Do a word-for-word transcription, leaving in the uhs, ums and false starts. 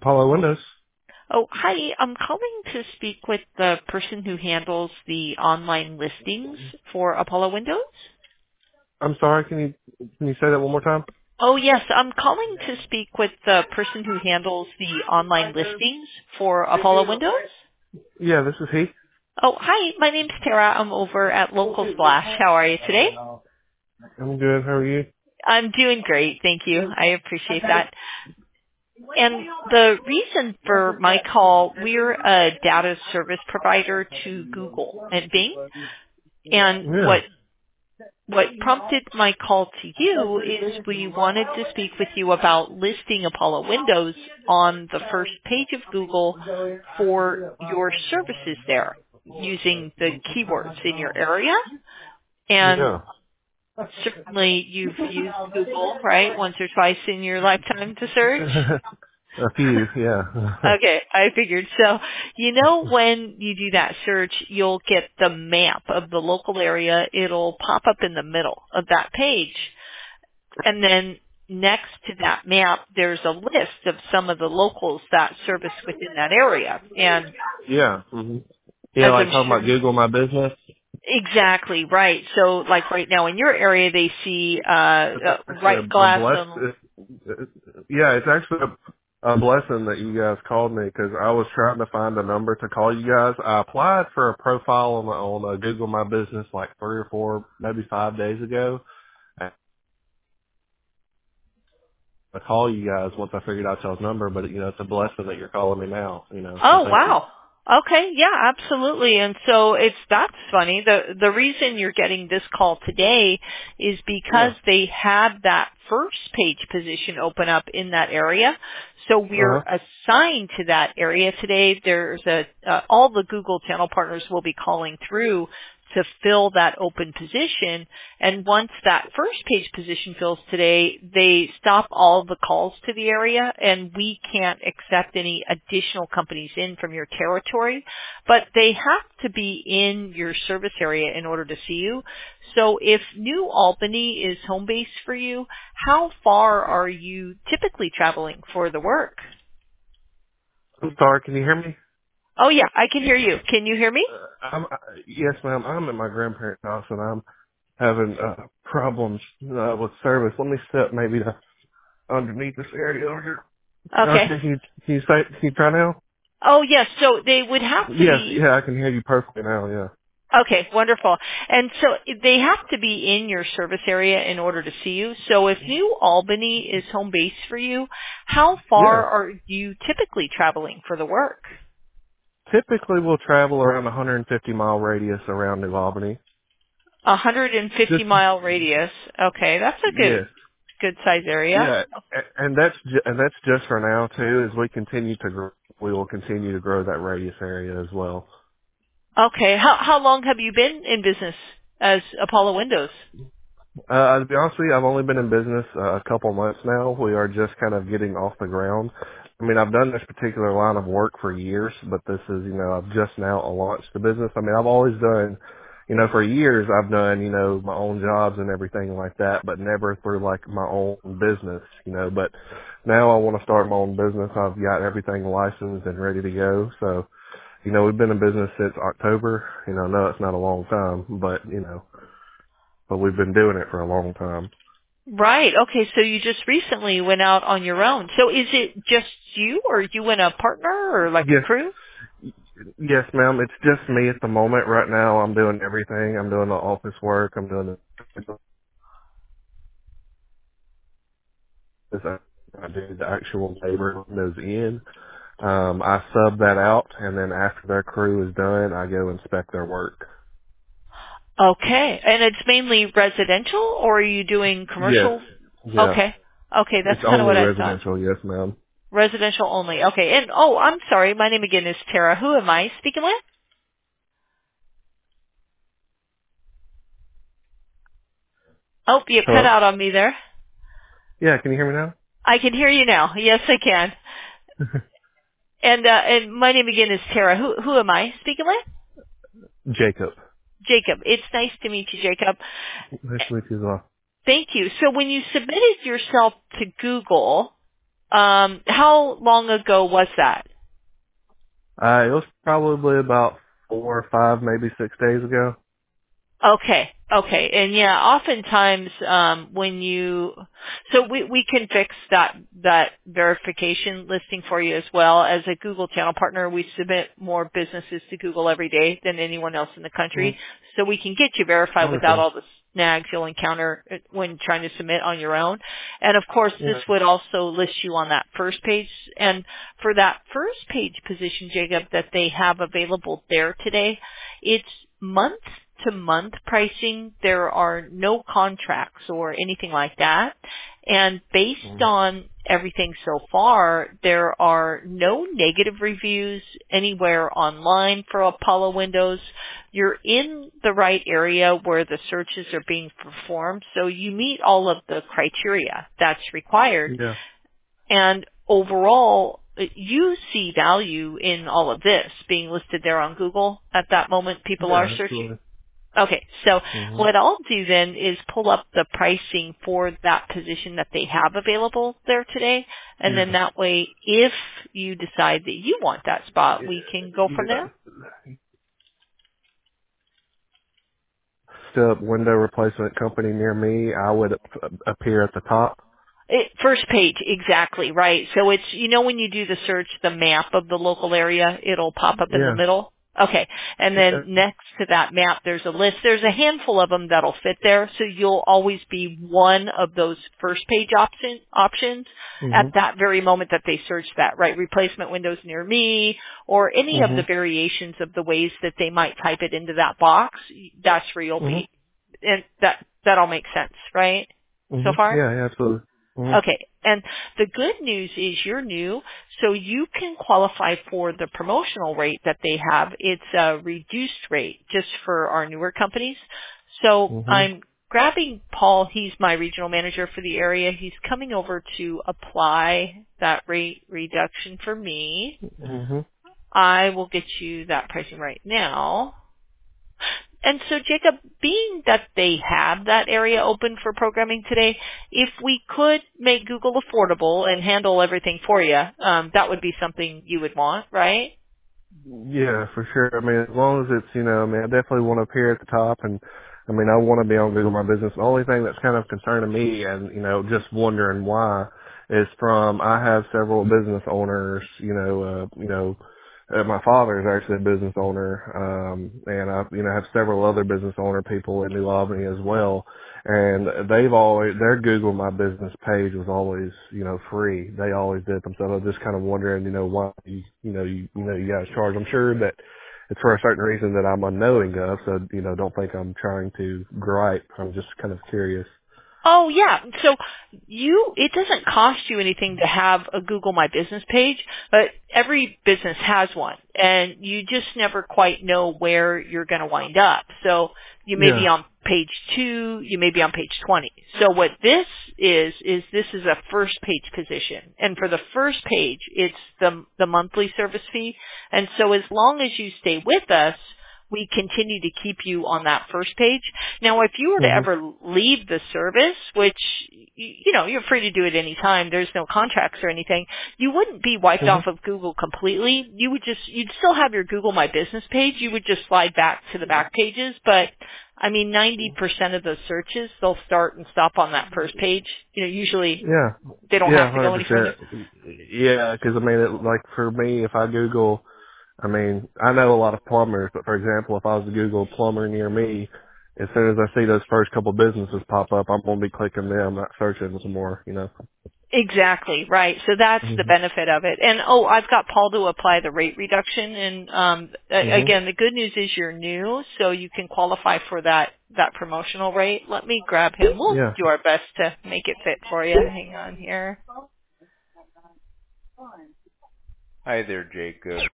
Apollo Windows. Oh, hi. I'm calling to speak with the person who handles the online listings for Apollo Windows. I'm sorry, can you can you say that one more time? Oh, yes. I'm calling to speak with the person who handles the online listings for Apollo Windows. Yeah, this is he. Oh, hi. My name's Tara. I'm over at Local Splash. How are you today? I'm good. How are you? I'm doing great. Thank you. I appreciate that. And the reason for my call, we're a data service provider to Google and Bing. And Yeah. what What prompted my call to you is we wanted to speak with you about listing Apollo Windows on the first page of Google for your services there using the keywords in your area. And Yeah. certainly you've used Google, right, once or twice in your lifetime to search. A few, yeah. Okay, I figured. So, you know, when you do that search, you'll get the map of the local area. It'll pop up in the middle of that page. And then next to that map, there's a list of some of the locals that service within that area. And yeah. hmm Yeah, as like I'm talking about sure, Google My Business. exactly, right. So like right now in your area, they see, uh, It's uh actually right a, a glass bless. on, It, it, yeah, it's actually a, a blessing that you guys called me because I was trying to find a number to call you guys. I applied for a profile on on uh, Google My Business like three or four, maybe five days ago. I call you guys once I figured out y'all's number, but you know, it's a blessing that you're calling me now, you know, so oh thank you. wow. Okay, yeah, absolutely. And so it's, that's funny. The, the reason you're getting this call today is because Yeah. they had that first page position open up in that area. So we're Uh-huh. assigned to that area today. There's a, uh, all the Google channel partners will be calling through to fill that open position. And once that first page position fills today, they stop all the calls to the area and we can't accept any additional companies in from your territory, but they have to be in your service area in order to see you. So if New Albany is home base for you, how far are you typically traveling for the work? I'm sorry, can you hear me? Oh yeah, I can hear you. Can you hear me? Uh, I'm, uh, yes ma'am, I'm at my grandparents' house and I'm having, uh, problems, uh, with service. Let me step maybe to underneath this area over here. Okay. Okay, can you, can you say, can you try now? Oh yes, so they would have to Yes, be. yeah, I can hear you perfectly now, yeah. Okay, wonderful. And so they have to be in your service area in order to see you. So if New Albany is home base for you, how Yeah. far are you typically traveling for the work? Typically we'll travel around a one hundred fifty mile radius around New Albany. A one hundred fifty Just, mile radius. Okay, that's a good yes. good size area. Yeah, a- and that's ju- and that's just for now too. As we continue to grow, we will continue to grow that radius area as well. Okay, how how long have you been in business as Apollo Windows? Uh, to be honest with you, I've only been in business uh, a couple months now. We are just kind of getting off the ground. I mean, I've done this particular line of work for years, but this is, you know, I've just now launched the business. I mean, I've always done, you know, for years I've done, you know, my own jobs and everything like that, but never through like my own business, you know, but now I want to start my own business. I've got everything licensed and ready to go. So, you know, we've been in business since October. You know, no, it's not a long time, but, you know, but we've been doing it for a long time. Right. Okay. So you just recently went out on your own. So is it just you or you and a partner or like a Yes, crew? yes, ma'am. It's just me at the moment. Right now, I'm doing everything. I'm doing the office work. I'm doing the, I do the actual labor goes in. Um, I sub that out, and then after their crew is done, I go inspect their work. Okay. And it's mainly residential or are you doing Yes, commercial? yeah. Okay. Okay. That's It's kind of only what I thought. residential. Yes, ma'am. Residential only. Okay. And oh, I'm sorry. My name again is Tara. Who am I speaking with? Oh, you cut Hello. out on me there. Yeah, can you hear me now? I can hear you now. Yes, I can. And uh, and my name again is Tara. Who who am I speaking with? Jacob. Jacob. It's nice to meet you, Jacob. Nice to meet you as well. Thank you. So when you submitted yourself to Google, Um, how long ago was that? Uh, it was probably about four or five, maybe six days ago. Okay. Okay. And yeah, oftentimes, um, when you, so we, we can fix that, that verification listing for you as well. As a Google channel partner, we submit more businesses to Google every day than anyone else in the country. Mm-hmm. So we can get you verified without Wonderful. all the snags you'll encounter when trying to submit on your own. And of course, this Yeah. would also list you on that first page. And for that first page position, Jacob, that they have available there today, it's month to month pricing. There are no contracts or anything like that. And based Mm-hmm. on everything so far, there are no negative reviews anywhere online for Apollo Windows. You're in the right area where the searches are being performed, so you meet all of the criteria that's required. Yeah. And overall, you see value in all of this being listed there on Google at that moment people are Yeah, searching. absolutely. Okay, so Mm-hmm. what I'll do then is pull up the pricing for that position that they have available there today, and then Yeah. that way, if you decide that you want that spot, we can go from Yeah. there. The window replacement company near me, I would ap- appear at the top. It, first page, exactly, right. So it's, you know when you do the search, the map of the local area, it'll pop up in the Yeah. middle? Okay. And then Okay. next to that map, there's a list. There's a handful of them that'll fit there, so you'll always be one of those first page option, options at Mhm. that very moment that they search that, right? Replacement windows near me, or any of the Mhm. variations of the ways that they might type it into that box, that's where you'll Mhm. be. And that, that all makes sense, right? So Mhm. far? Yeah. Yeah. Absolutely. Mhm. Okay. And the good news is you're new, so you can qualify for the promotional rate that they have. It's a reduced rate just for our newer companies. So Mhm. I'm grabbing Paul. He's my regional manager for the area. He's coming over to apply that rate reduction for me. Mhm. I will get you that pricing right now. And so, Jacob, being that they have that area open for programming today, if we could make Google affordable and handle everything for you, um, that would be something you would want, right? Yeah, for sure. I mean, as long as it's, you know, I mean, I definitely want to appear at the top, and I mean, I want to be on Google My Business. The only thing that's kind of concerning me, and you know, just wondering why, is from I have several business owners. You know, uh, you know, uh, my father is actually a business owner, um, and I, you know, have several other business owner people in New Albany as well. And they've always, their Google My Business page was always, you know, free. They always did them. So I was just kind of wondering, you know, why you, you know, you, you know, you guys charge. I'm sure that it's for a certain reason that I'm unknowing of. So, you know, don't think I'm trying to gripe. I'm just kind of curious. Oh yeah. So you, it doesn't cost you anything to have a Google My Business page, but every business has one and you just never quite know where you're going to wind up. So you may be Yeah. on page two, you may be on page twenty. So what this is, is this is a first page position. And for the first page, it's the, the monthly service fee. And so as long as you stay with us, we continue to keep you on that first page. Now, if you were to Mhm. ever leave the service, which, you know, you're free to do it any time, there's no contracts or anything, you wouldn't be wiped Mhm. off of Google completely. You would just, you'd still have your Google My Business page. You would just slide back to the back pages. But, I mean, ninety percent of those searches, they'll start and stop on that first page. You know, usually Yeah. they don't Yeah. have to Hundred go any further. percent. Yeah. Because I mean, it, like for me, if I Google, I mean, I know a lot of plumbers, but for example, if I was to Google plumber near me, as soon as I see those first couple businesses pop up, I'm going to be clicking them, not searching some more, you know. Exactly, right. So that's the Mhm. benefit of it. And oh, I've got Paul to apply the rate reduction. And um, a- Mhm. again, the good news is you're new, so you can qualify for that that promotional rate. Let me grab him. We'll Yeah. do our best to make it fit for you. Hang on here. Hi there, Jacob.